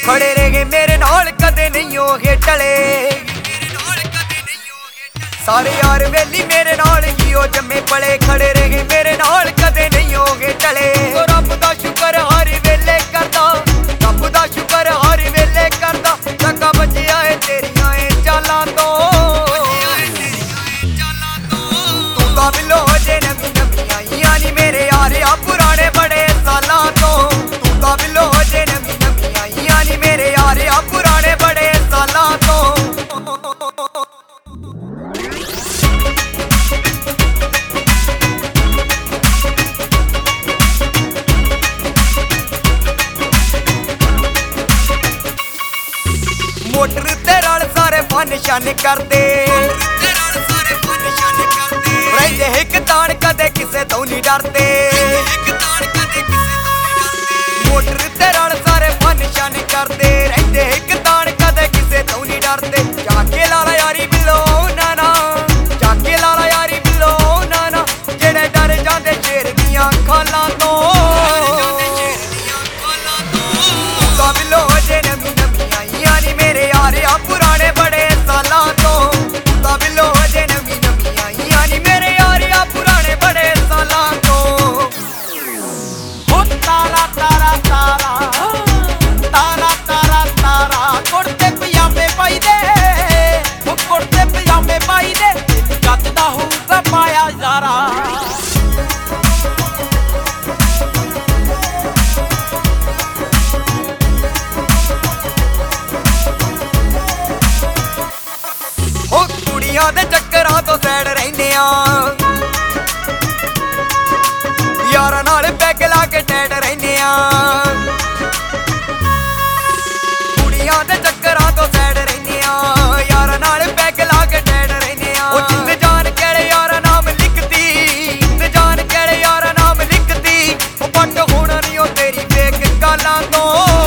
खड़े रह गए मेरे नाल कदे नहीं हो गए टले। सारे यार वेली मेरे नाल ही हो जम्मे पले, खड़े रह गए मेरे नाल कदे नहीं हो गए टले। रब दा शुकर हर वेले करदा, रब दा शुकर हर वेले करदा, चंगा बचिया है तेरियां ए चालां तो। तू तां मिलो जे नवी नवी आईयां नी मेरे यार आ पुराने बड़े सालां तो। तू तां मिलो जे नवी नवी आईयां नी मेरे यार आ पुराने बड़े सालां तो। मोटर ते रल सारे फन शन करदे, रहिंदे हिक तान कदे किसे तो नहीं डरदे। मोटर ते रल सारे फन शन करदे, रहिंदे हिक तान कदे किसे तो नहीं डरदे। जाके लाला यारी बिलो नाना, जाके लाला यारी बिलो नाना, जेड़े डर जांदे शेर दियां खालां तो। तू बिलो जे नवी नवी आईयां नी मेरे यार आ पुराने बड़े सालां तो। तू बिलो जे नवी नवी आईयां नी मेरे यार आ पुराने बड़े सालां तो। हो तारा तारा तारा तारा तारा तारा, कुर्ते पजामे पाई दे, वो कुर्ते पजामे पाई दे, जचदा होऊगा पाया यारा। कुड़ियां दे चक्करां तो सैड रहिंदे आ, यारां नाल पैग ला के टैड रहिंदे आ। कुड़ियां दे चक्करां तो सैड रहिंदे आ, यारां नाल पैग ला के टैड रहिंदे आ। ओ जिंद जान केड़े यारां नाम लिखदी, जिंद जान केड़े यारां नाम लिखदी, ओ पट होना नहीं ओ तेरी फेक गालां तो।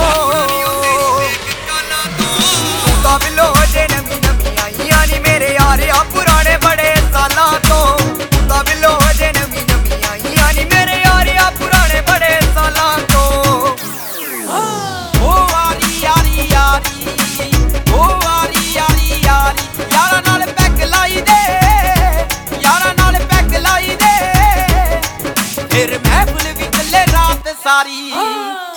तू तां बिलो जे नवी नवी आईयां नी मेरे यार आ पुराने बड़े सालां तो। तू तां बिलो जे नवी नवी आईयां नी मेरे यार आ पुराने बड़े सालां तो। ओ यारी यारी यारी, ओ यारी यारी यारी, यारां नाल पैग लाई दे, यारां नाल पैग लाई दे, फिर महफिल भी चले रात सारी।